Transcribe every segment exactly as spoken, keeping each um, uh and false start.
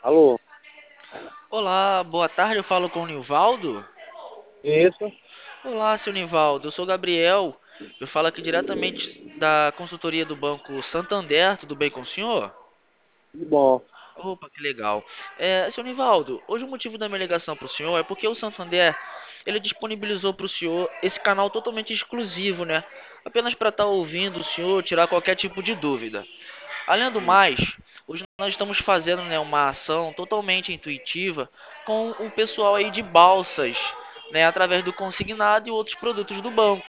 Alô? Olá, boa tarde, eu falo com o Nivaldo. Isso? Olá, seu Nivaldo, eu sou Gabriel. Eu falo aqui diretamente da consultoria do Banco Santander, tudo bem com o senhor? Tudo bom. Opa, que legal. É, seu Nivaldo, hoje o motivo da minha ligação para o senhor é porque o Santander, ele disponibilizou para o senhor esse canal totalmente exclusivo, né? Apenas para estar ouvindo o senhor, tirar qualquer tipo de dúvida. Além do Hum, mais, hoje nós estamos fazendo, né, uma ação totalmente intuitiva com o pessoal aí de balsas, né, através do consignado e outros produtos do banco.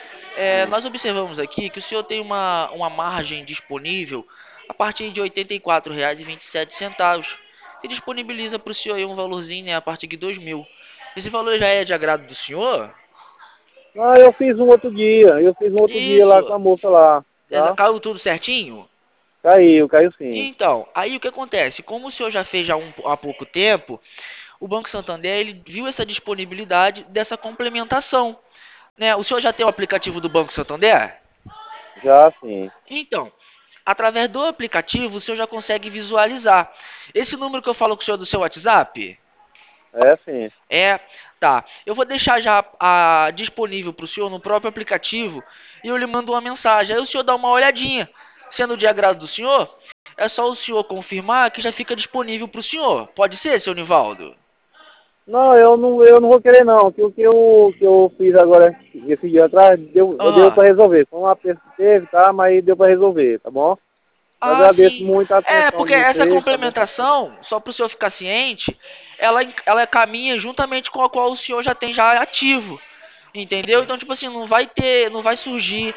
É, hum. nós observamos aqui que o senhor tem uma, uma margem disponível a partir de R$ oitenta e quatro reais e vinte e sete centavos e disponibiliza para o senhor aí um valorzinho, né, a partir de dois mil. Esse valor já é de agrado do senhor? Ah, eu fiz um outro dia. Eu fiz um outro dia lá com Isso. a moça lá, Exa- tá? Caiu tudo certinho? Caiu, caiu sim. Então, aí o que acontece? Como o senhor já fez já um- há pouco tempo, o Banco Santander ele viu essa disponibilidade dessa complementação, né? O senhor já tem o aplicativo do Banco Santander? Já sim. Então, através do aplicativo o senhor já consegue visualizar. Esse número que eu falo com o senhor é do seu WhatsApp? É sim. É, tá. Eu vou deixar já ah, disponível para o senhor no próprio aplicativo e eu lhe mando uma mensagem. Aí o senhor dá uma olhadinha. Sendo de agrado do senhor, é só o senhor confirmar que já fica disponível para o senhor. Pode ser, seu Nivaldo? Não, eu não, eu não vou querer não. Que o que eu, que eu fiz agora, esse dia atrás, deu, eu deu Aham. para resolver. Foi uma aperto que teve, tá? Mas deu para resolver, tá bom? Eu Ah, agradeço sim. muito a É, atenção de porque essa vocês, tá bom? complementação, só para o senhor ficar ciente, ela, ela caminha juntamente com a qual o senhor já tem já ativo. Entendeu? Então, tipo assim, não vai ter, não vai surgir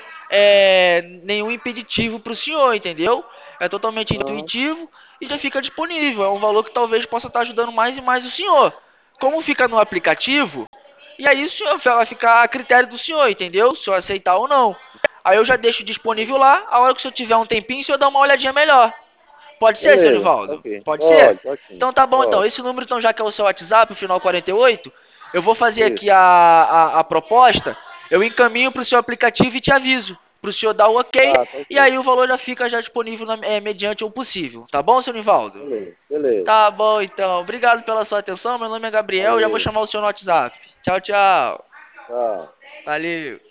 é, nenhum impeditivo para o senhor, entendeu? É totalmente Aham. intuitivo e já fica disponível. É um valor que talvez possa estar ajudando mais e mais o senhor. Como fica no aplicativo, e aí o senhor vai ficar a critério do senhor, entendeu? Se o senhor aceitar ou não. Aí eu já deixo disponível lá, a hora que o senhor tiver um tempinho, o senhor dá uma olhadinha melhor. Pode ser, seu Beleza, tá Nivaldo? ok. Pode ser? Pode, pode sim. Então tá bom, então. Pode. Esse número, então, já que é o seu WhatsApp, o final quarenta e oito, eu vou fazer Isso. aqui a, a, a proposta, eu encaminho para o seu aplicativo e te aviso, para o senhor dar o ok, Tá, tá e ok. aí o valor já fica já disponível na- é, mediante o possível. Tá bom, seu Nivaldo? Beleza, beleza. Tá bom, então. Obrigado pela sua atenção. Meu nome é Gabriel, já vou Valeu. chamar o senhor no WhatsApp. Tchau, tchau. Tchau. Valeu.